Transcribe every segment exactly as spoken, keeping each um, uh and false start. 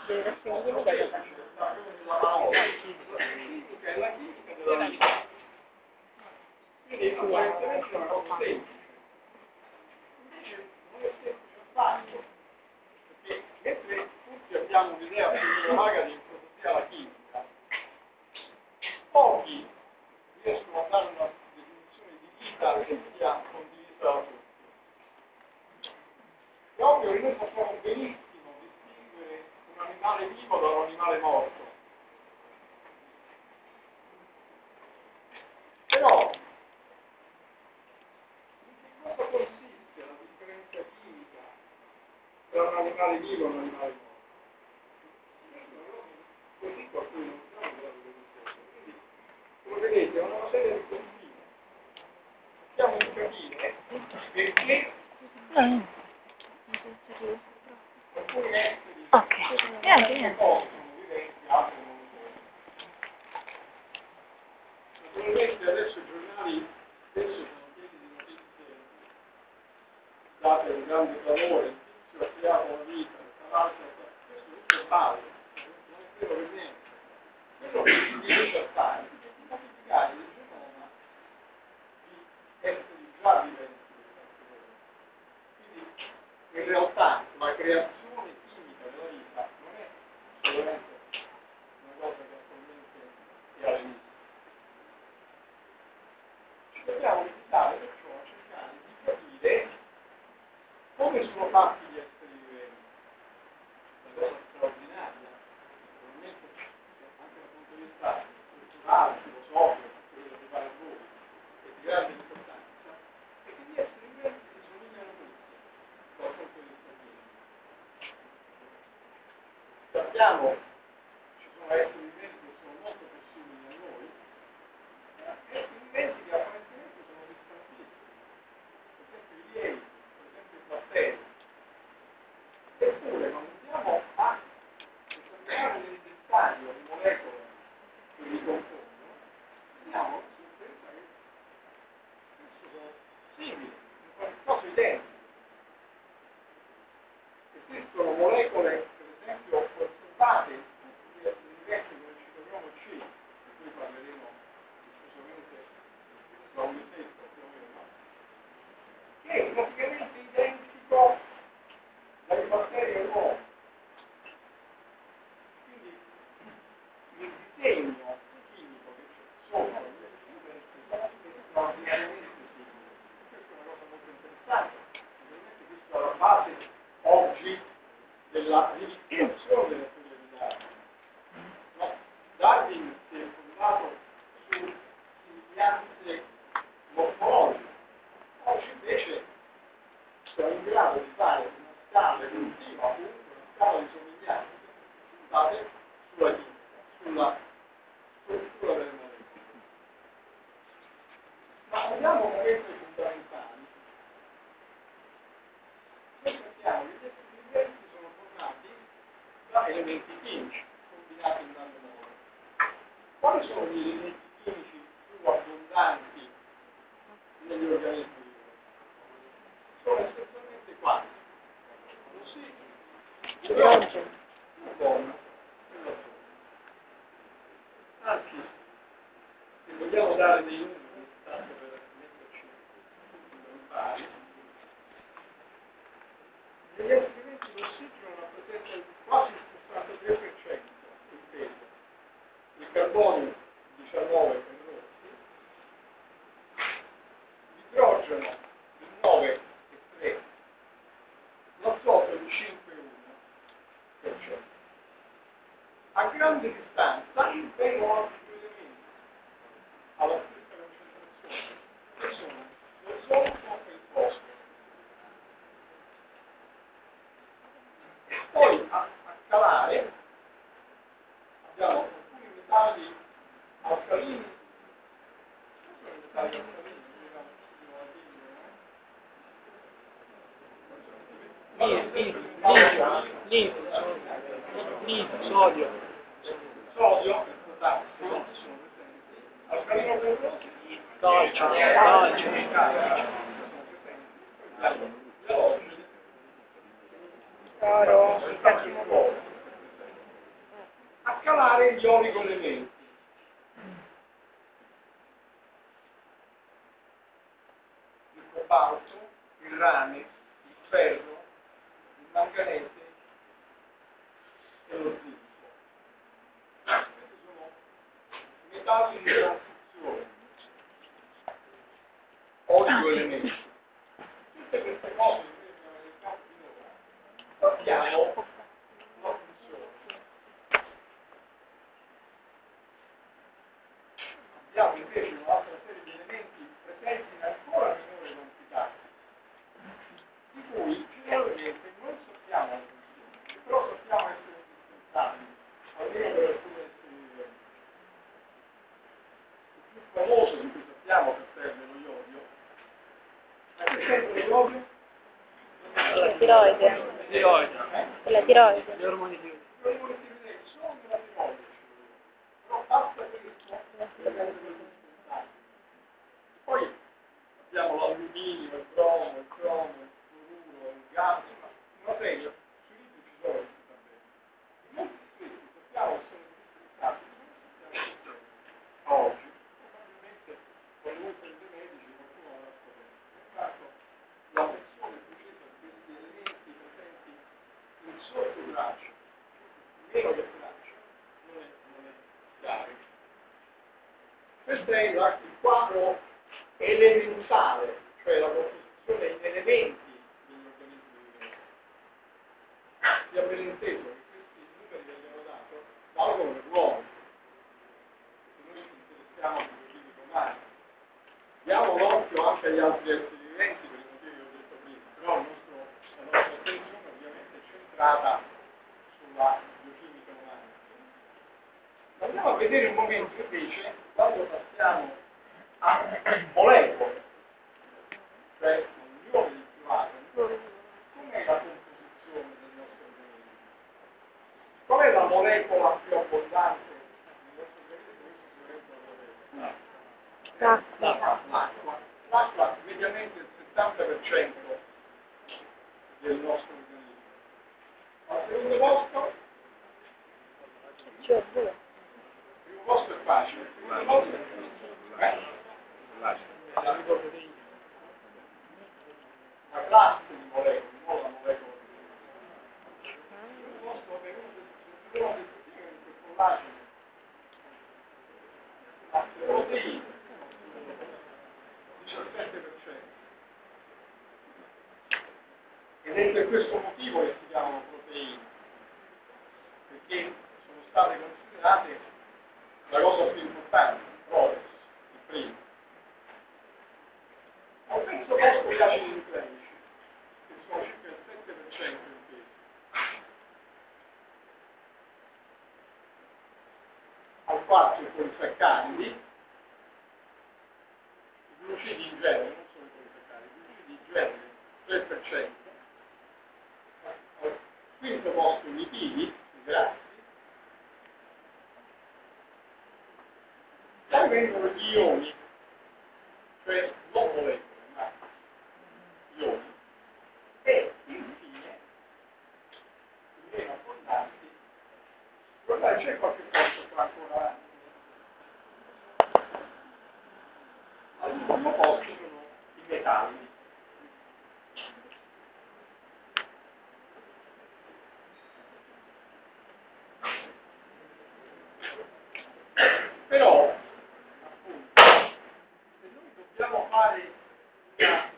Quindi apparentemente è una cosa semplice, invece non è semplice affatto, perché mentre tutti abbiamo un'idea più vaga di cosa sia la chimica, pochi riescono a dare una definizione di vita che sia condivisa da tutti. È ovvio che noi possiamo benissimo distinguere un animale vivo da un animale morto, però in cosa consiste la differenza chimica tra un animale vivo e un animale morto? Così qualcuno non sa in grado di rispondere. Quindi, come vedete, è una serie di confini. Cerchiamo di capire perché alcuni esseri Ok, niente, niente. possono vivere, altri non possono. Naturalmente adesso i giornali spesso sono pieni di notizie date un grande valore, il tizio ha creato la vita, tra l'altro questo tutto è falso, non è vero per niente. Quello che si riesce a fare è di modificare il genoma di esseri già viventi. Quindi in realtà la creazione chimica della vita non è solamente una cosa che attualmente è all'inizio. Ci dobbiamo limitare perciò a cercare di capire come sono fatti gli esseri viventi. Una cosa straordinaria, naturalmente anche dal punto di vista culturale, filosofico, quello che fare voi, è di grande importanza, è che gli esseri viventi si somigliano tutti dal punto di vista chimico. Sappiamo ci sono esseri viventi che sono molto più simili a noi, ma esseri viventi che apparentemente sono distantissimi, per esempio i lieviti, per esempio i batteri. Eppure non andiamo a esaminare nel dettaglio le molecole che li compongono, vediamo con sorpresa che spesso sono simili, in qualche caso identici. Esistono molecole, per esempio, osservate in tutti gli esseri viventi con il citocromo C, di cui parleremo diffusamente da un mesetto più o meno, che è praticamente identico dai batteri all'uomo. Quindi il disegno chimico che c'è sopra gli esseri viventi è straordinariamente simile. Questa è una cosa molto interessante, ovviamente questa è la base oggi della rivisitazione delle teorie di Darwin. No? Darwin si è fondato su somiglianze morfologiche. Oggi invece siamo in grado di fare una scala evolutiva, comunque una scala di somiglianze basate sulla chimica, sulla struttura delle molecole. Ma andiamo a molecole fondamentali. Noi sappiamo che gli esseri viventi sono formati da elementi chimici, combinati in varie modo. Quali sono gli elementi chimici più abbondanti negli organismi viventi? Sono essenzialmente quanti? L'ossigeno, l'idrogeno, l'argone e l'azoto. Anzi, se vogliamo dare dei numeri, tanto per metterci in pari, negli esseri viventi l'ossigeno rappresenta quasi il sessantatré per cento del peso, il carbonio diciannove per cento per rossi, l'idrogeno il nove per cento, l'azoto il cinque virgola uno per cento. A grande distanza vengono altri due elementi alla stessa concentrazione, che sono l'ozono e il fosforo. Poi a, a scalare abbiamo alcuni metalli alcalini, non sono i metalli alcalini, Nitro, sodio. Sodio e potassio sono presenti, alcalino ferroso, Dolce, dolce. gli alogeni, Oro, cattivo. particolare gli oligoelementi. Il cobalto, il rame, il ferro, il manganese e lo zinco. Questi sono metalli di transizione, oligoelementi. Tutte queste cose che noi abbiamo nel campo di ora sappiamo la funzione. Abbiamo invece un'altra serie di elementi presenti in ancora minore quantità, di cui generalmente non sappiamo la funzione, però sappiamo essere indispensabili, almeno per alcune esseri viventi. Il più famoso di cui sappiamo che serve lo iodio, ma che serve lo iodio? La tiroide. Tiroide. La tiroide. Gli ormoni di... Gli ormoni tiroidei sono della tiroide, però basta questo per essere indispensabili. Poi abbiamo l'alluminio, il bromo, il cromo, il fluoruro, il gas, insomma, una serie, sui libri ci sono questi tabelle. Molti di questi sappiamo che sono indispensabili, non sappiamo che sono. A oggi, probabilmente, con l'uso dei medici qualcuno avrà scoperto. Intanto, la funzione precisa di questi elementi presenti in sotto traccia, meno che traccia, non è, non è chiaro. Questo è il, il quadro elementale, cioè la composizione in elementi degli organismi viventi. Si è ben inteso che questi numeri che abbiamo dato valgono per l'uomo, se noi ci interessiamo di chimica umana. Diamo l'occhio anche agli altri esseri viventi per i motivi che ho detto prima, però il nostro, la nostra attenzione ovviamente è centrata sulla biochimica umana. Andiamo a vedere un momento invece quando passiamo a molecole, cioè l'unione di più atomi, com'è la composizione del nostro organismo? Qual è la molecola più abbondante nel nostro organismo? L'acqua. L'acqua. L'acqua mediamente il settanta per cento del nostro organismo. Al secondo posto? C O due. Il primo posto è facile, il secondo posto è eh? La ricordo una classe di molecole, non la molecola di il primo posto è venuto il primo del collagene, la proteina, diciassette per cento. Ed è per questo motivo che si chiamano proteine, perché sono state considerate la cosa più importante, il proteus, il primo. Al terzo posto gli acidi nucleici, che sono circa il sette per cento in peso. Al quarto i polisaccaridi, i glucidi in genere, non solo i polisaccaridi, i glucidi in genere, tre per cento. Al quinto posto i lipidi, i grassi. Poi vengono gli ioni, cioè non molecole, ma ioni. E infine, i meno abbondanti, guardate c'è qualche posto qua ancora. All'ultimo posto sono i metalli. Però, appunto, se noi dobbiamo fare una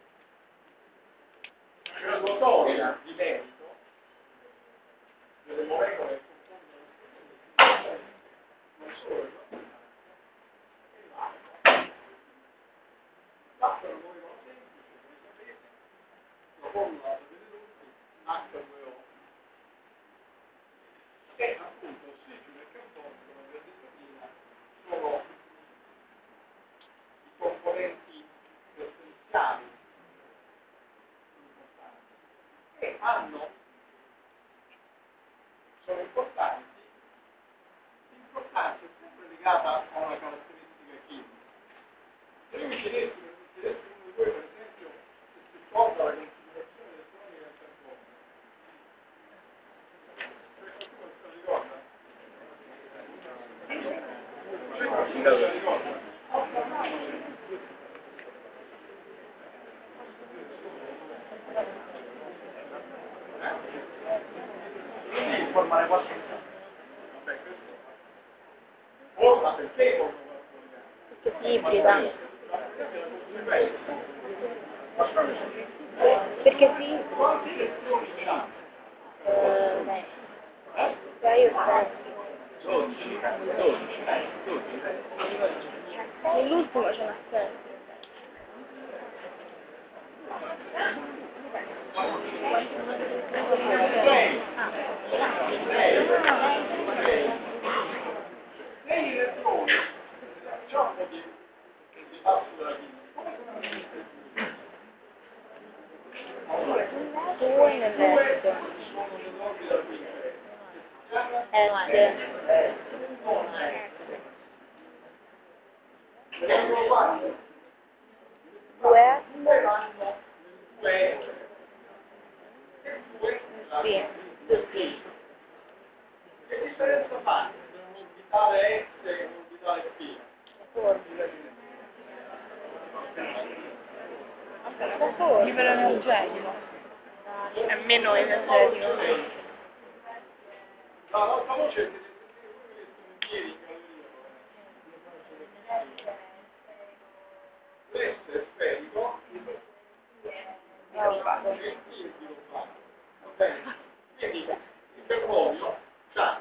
graduatoria di merito delle molecole che compongono non solo il e l'acqua. L'acqua è una molecola semplice, come sapete, la formula la sapete tutti, acca due o. E appunto ossigeno e carbonio, come vi ho detto prima, sono i componenti essenziali importanti e hanno, sono importanti, l'importanza è sempre legata a una caratteristica chimica. Se io mi chiedessi, mi chiedessi uno di voi per esempio se si ricorda la configurazione elettronica del carbonio, cioè qualcuno se lo ricorda? Quindi formare qualche vabbè, questo o ma perché formano Perché si ibrida. Perché si ibrida. Eh, beh. Cioè io so. Nell'ultimo c'è una assenza. nei elettroni c'è un po' di di passo della Due nell'est. Est. Due est. Sì. Sì. Che differenza fa tra un orbitale S e un orbitale P? Da solo. Livello energetico. È meno energetico. No, l'altra voce è che ieri questo è sferico e il sviluppato. Va bene? Quindi il carbonio ha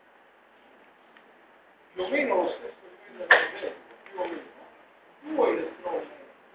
più o meno lo stesso livello energetico, più o meno, due elettroni.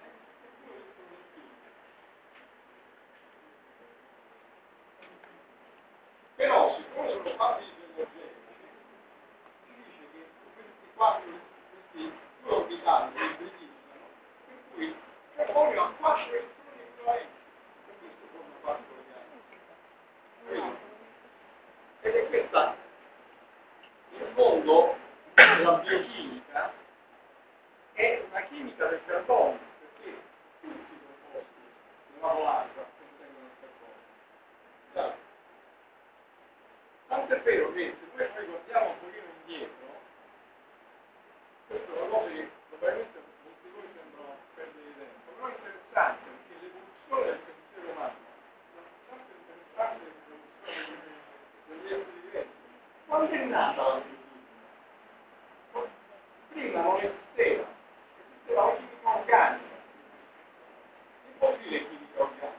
Però, siccome sono fatti energetici, si dice che questi quattro, questi due orbitali si ibridizzano, per cui il carbonio ha quattro elettroni equivalenti, per questo forma quattro legami. Ed è questa il mondo della biochimica è una chimica del carbonio, perché tutti i composti della molecola contengono il carbonio. Già. Tanto è vero che se noi ci guardiamo un pochino indietro, questa è una cosa che probabilmente molti di voi sembrano perdere di tempo, però è interessante perché l'evoluzione del pensiero umano, nonostante interessante l'evoluzione degli esseri viventi, quando è nata la biochimica? Prima non esisteva, esisteva la chimica organica. Che vuol dire chimica organica?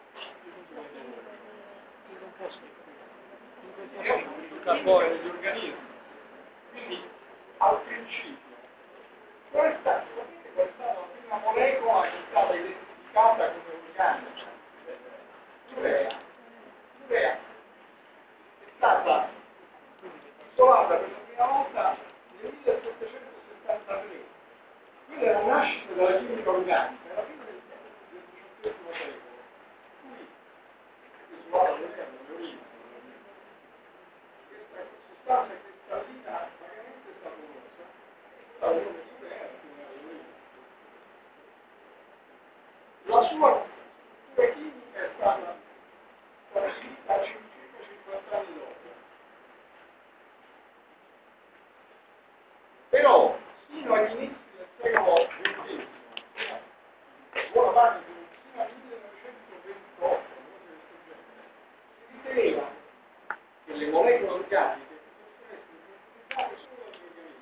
Il carbonio degli organismi. Quindi al principio questa, sapete qual è stata la prima molecola che è stata identificata come organica? L'urea. L'urea è stata isolata per la prima volta nel millesettecentosettantatré. Quella è la nascita della chimica organica, era fine del diciassettesimo secolo. Qui è isolata l'urea nell'origine. Questa sostanza cristallina vagamente saporosa è stata una di urea la sua struttura chimica è stata stabilita circa cinquanta anni dopo. Però, fino agli inizi del secolo ventesimo, buona parte di fino al millenovecentoventotto, si riteneva che le molecole organiche potessero essere utilizzate solo dagli organismi.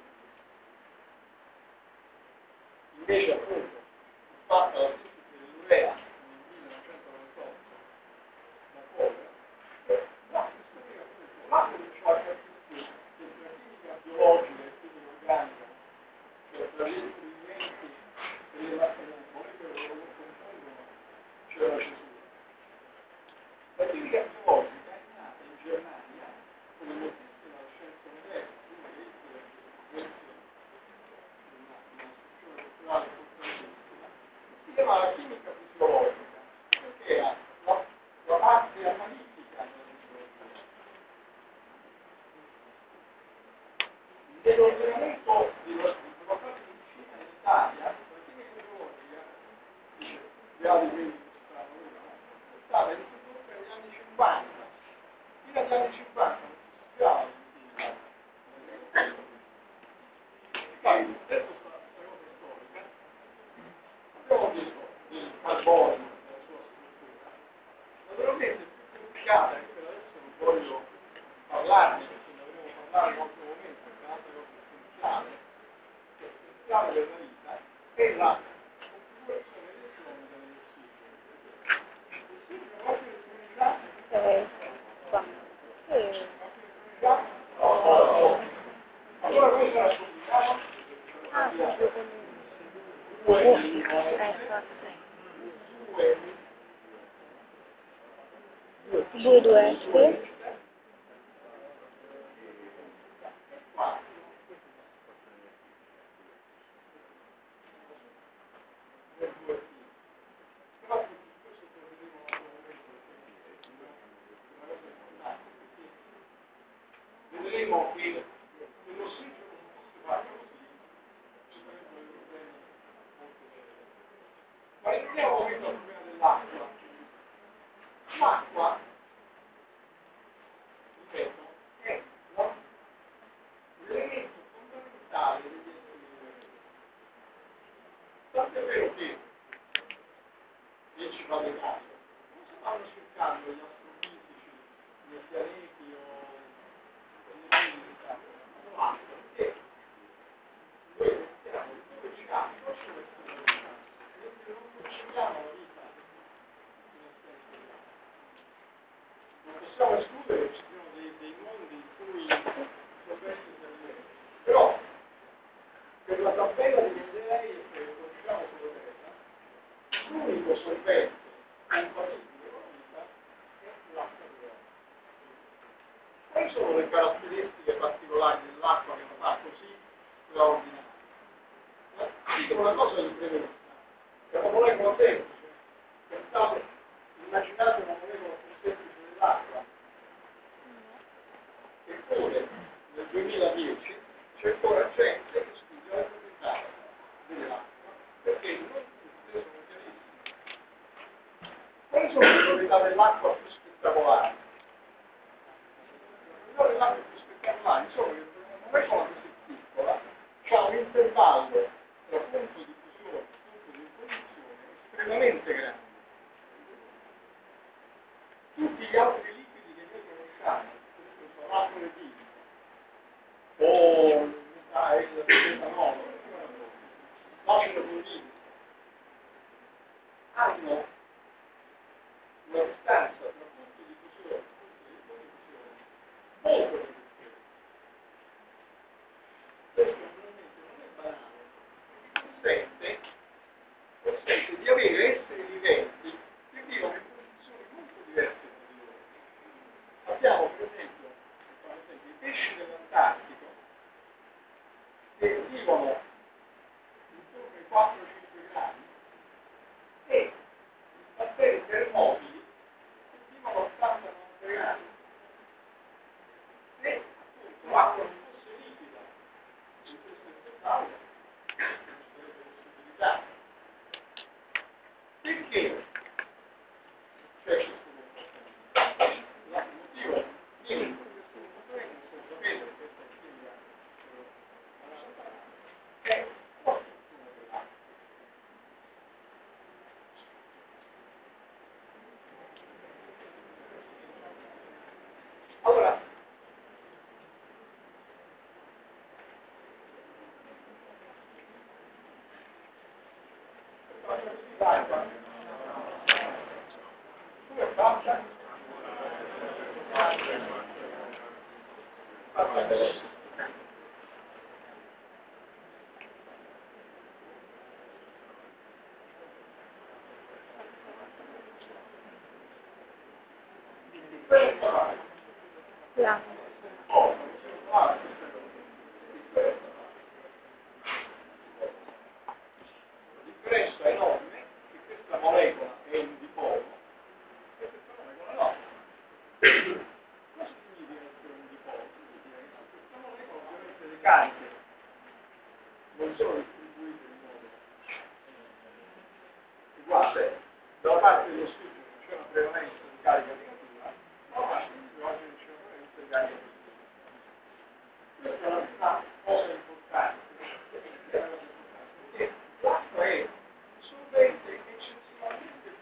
Invece, appunto, fatta la sintesi dell'urea nel millenovecentoventotto da Kohler, la scoprì appunto la cominciò a capire che la chimica biologica e quindi organica, cioè tra gli esseri viventi e le molecole che lo compongono, c'è la cesura. La chimica biologica è nata in Germania, come moltissima scienza moderna, prima che Hitler avesse una istruzione culturale importantissima, si chiama la chimica fisiologica, perché era la, la parte analitica della fisiologia. Nell'ordinamento della facoltà di medicina in Italia, la chimica fisiologica, dice, gli altri quelli che stanno è stata introdotta negli anni cinquanta. Fino agli anni cinquanta non si studiava la chimica. particolarmente, perché ne dovremo parlare in un altro momento, perché è un'altra cosa essenziale, che è essenziale della vita, è la configurazione elettronica dell'ossigeno. L'ossigeno va più elettronicità? Eh, qua. Sì. Allora come sarà scopriamo? Ah, proprio con due un... meno Eh, infatti. due Due, due, sì. vedremo che nell'ossigeno non fosse fatto così, ci sarebbero dei problemi molto seri. Ma entriamo un momento al problema dell'acqua. L'acqua, ripeto, è la- l'elemento fondamentale degli esseri viventi. Tant'è vero che, e ci fate caso, non stanno cercando gli astrofisici, nei pianeti o nelle unità, l'acqua, perché noi pensiamo che dove c'è acqua ci può essere la vita, mentre non concepiamo la vita in assenza di acqua. Non possiamo escludere che ci siano dei, dei mondi in cui solventi interviene. Però per la tabella di Mendeleev che conosciamo sulla Terra, l'unico solvente compatibile con la vita è l'acqua di acqua. Quali sono le caratteristiche particolari dell'acqua che la fa così straordinaria? Dico una cosa di prevenzione, è una molecola semplice. Pensate, immaginate una molecola più semplice dell'acqua. Eppure nel duemiladieci c'è ancora gente che studia le proprietà dell'acqua perché non tutte sono chiarissime. Quali sono le proprietà dell'acqua più spettacolari? Le proprietà dell'acqua più spettacolari sono che una molecola così piccola ha un intervallo tra punto di fusione e punto di ebollizione estremamente grande. Tutti gli altri liquidi che noi conosciamo, per esempio l'acqua di vino, o il metanolo, l'acido cloridrico, hanno una distanza tra punti di fusione e punti di ebollizione molto ridotta. Questo naturalmente non è banale, consente, consente di avere esseri viventi che vivono in condizioni molto diverse tra di loro. Abbiamo per esempio, per esempio i pesci dell'Antartico che vivono intorno ai quattro cinque gradi e i batteri termofili che vivono a ottanta novanta gradi. Se appunto l'acqua non fosse liquida in questo intervallo, non ci sarebbe possibilità. Perché c'è questo comportamento? Il motivo chimico di questo comportamento, non so sapete, questa è chimica è la struttura dell'acqua. Allora, l'acqua come è fatta? Fatta delle Là. differenza enorme che questa molecola è un dipolo e questa molecola no. Cosa significa essere un dipolo? Significa che su questa molecola ovviamente le cariche non sono